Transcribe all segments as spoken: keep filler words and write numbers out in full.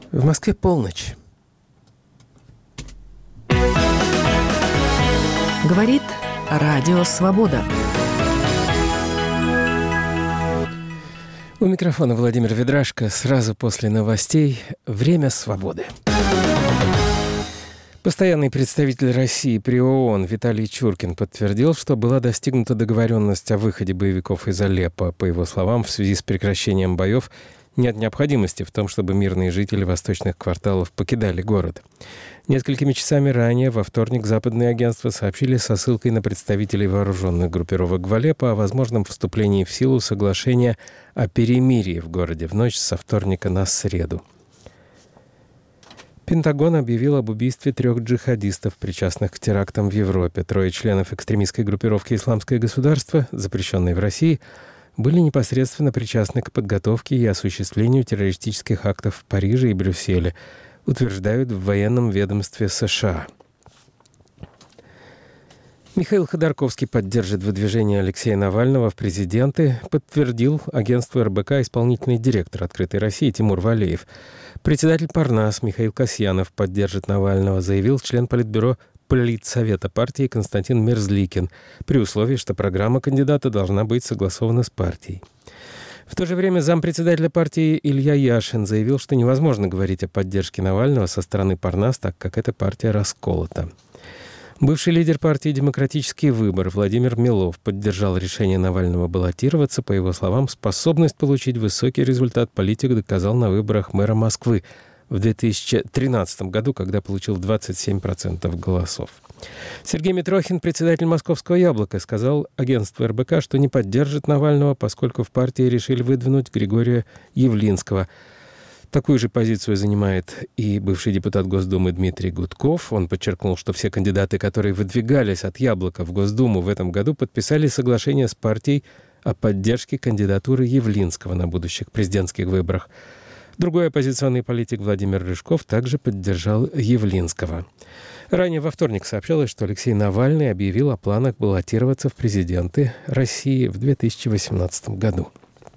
В Москве полночь. Говорит Радио Свобода. У микрофона Владимир Ведрашко. Сразу после новостей «Время свободы». Постоянный представитель России при ООН Виталий Чуркин подтвердил, что была достигнута договоренность о выходе боевиков из Алеппо. По его словам, в связи с прекращением боев нет необходимости в том, чтобы мирные жители восточных кварталов покидали город. Несколькими часами ранее, во вторник, западные агентства сообщили со ссылкой на представителей вооруженных группировок в Алеппо о возможном вступлении в силу соглашения о перемирии в городе в ночь со вторника на среду. Пентагон объявил об убийстве трех джихадистов, причастных к терактам в Европе. Трое членов экстремистской группировки «Исламское государство», запрещенной в России, были непосредственно причастны к подготовке и осуществлению террористических актов в Париже и Брюсселе, утверждают в военном ведомстве США. Михаил Ходорковский поддержит выдвижение Алексея Навального в президенты, подтвердил агентству эр бэ ка исполнительный директор «Открытой России» Тимур Валеев. Председатель Парнас Михаил Касьянов поддержит Навального, заявил член Политбюро Политсовета партии Константин Мерзликин, при условии, что программа кандидата должна быть согласована с партией. В то же время зампредседателя партии Илья Яшин заявил, что невозможно говорить о поддержке Навального со стороны Парнас, так как эта партия расколота. Бывший лидер партии «Демократический выбор» Владимир Милов поддержал решение Навального баллотироваться. По его словам, способность получить высокий результат политик доказал на выборах мэра Москвы в две тысячи тринадцатом году, когда получил двадцать семь процентов голосов. Сергей Митрохин, председатель «Московского яблока», сказал агентству эр бэ ка, что не поддержит Навального, поскольку в партии решили выдвинуть Григория Явлинского. Такую же позицию занимает и бывший депутат Госдумы Дмитрий Гудков. Он подчеркнул, что все кандидаты, которые выдвигались от «Яблока» в Госдуму в этом году, подписали соглашение с партией о поддержке кандидатуры Явлинского на будущих президентских выборах. Другой оппозиционный политик Владимир Рыжков также поддержал Явлинского. Ранее во вторник сообщалось, что Алексей Навальный объявил о планах баллотироваться в президенты России в две тысячи восемнадцатом году.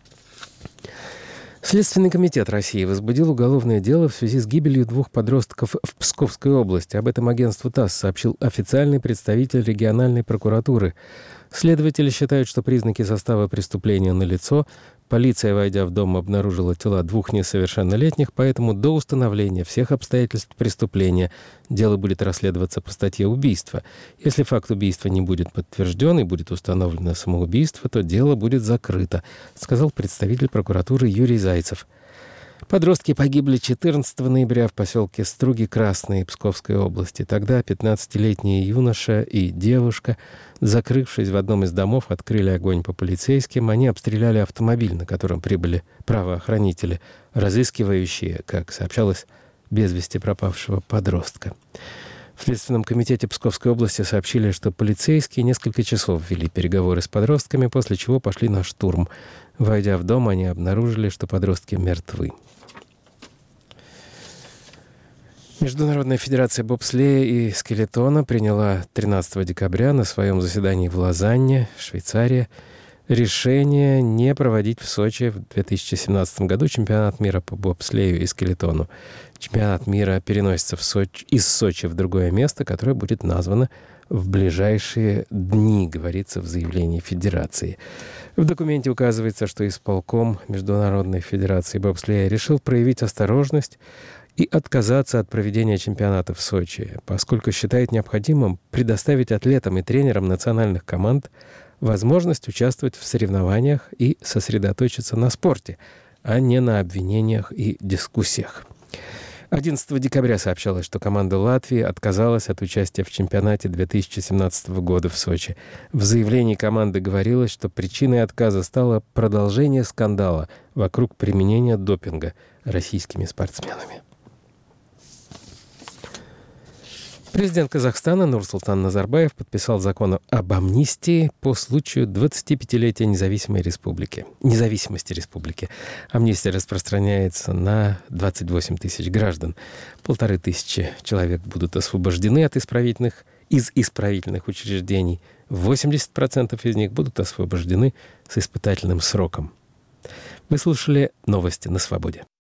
Следственный комитет России возбудил уголовное дело в связи с гибелью двух подростков в Псковской области. Об этом агентству ТАСС сообщил официальный представитель региональной прокуратуры. Следователи считают, что признаки состава преступления налицо. Полиция, войдя в дом, обнаружила тела двух несовершеннолетних, поэтому до установления всех обстоятельств преступления дело будет расследоваться по статье «Убийство». Если факт убийства не будет подтвержден и будет установлено самоубийство, то дело будет закрыто, сказал представитель прокуратуры Юрий Зайцев. Подростки погибли четырнадцатого ноября в поселке Струги Красные Псковской области. Тогда пятнадцатилетний юноша и девушка, закрывшись в одном из домов, открыли огонь по полицейским. Они обстреляли автомобиль, на котором прибыли правоохранители, разыскивающие, как сообщалось, без вести пропавшего подростка. В Следственном комитете Псковской области сообщили, что полицейские несколько часов вели переговоры с подростками, после чего пошли на штурм. Войдя в дом, они обнаружили, что подростки мертвы. Международная федерация бобслея и скелетона приняла тринадцатого декабря на своем заседании в Лозанне, Швейцария, решение не проводить в Сочи в две тысячи семнадцатом году чемпионат мира по бобслею и скелетону. Чемпионат мира переносится в Сочи, из Сочи в другое место, которое будет названо в ближайшие дни, говорится в заявлении Федерации. В документе указывается, что исполком Международной федерации бобслея решил проявить осторожность и отказаться от проведения чемпионата в Сочи, поскольку считает необходимым предоставить атлетам и тренерам национальных команд возможность участвовать в соревнованиях и сосредоточиться на спорте, а не на обвинениях и дискуссиях. одиннадцатого декабря сообщалось, что команда Латвии отказалась от участия в чемпионате две тысячи семнадцатого года в Сочи. В заявлении команды говорилось, что причиной отказа стало продолжение скандала вокруг применения допинга российскими спортсменами. Президент Казахстана Нурсултан Назарбаев подписал закон об амнистии по случаю двадцатипятилетия независимой республики, независимости республики. Амнистия распространяется на двадцать восемь тысяч граждан. Полторы тысячи человек будут освобождены от исправительных, из исправительных учреждений. восемьдесят процентов из них будут освобождены с испытательным сроком. Вы слушали новости на Свободе.